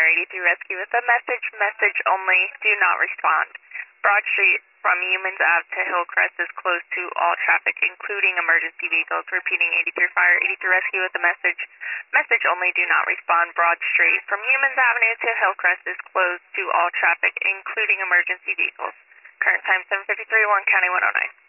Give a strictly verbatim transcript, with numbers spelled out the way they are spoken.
eighty-three Rescue with a message, message only, do not respond. Broad Street from Humans Ave to Hillcrest is closed to all traffic, including emergency vehicles. Repeating, eighty-three Fire, eighty-three Rescue with a message, message only, do not respond. Broad Street from Humans Avenue to Hillcrest is closed to all traffic, including emergency vehicles. Current time seven fifty-three, Warren County one oh nine.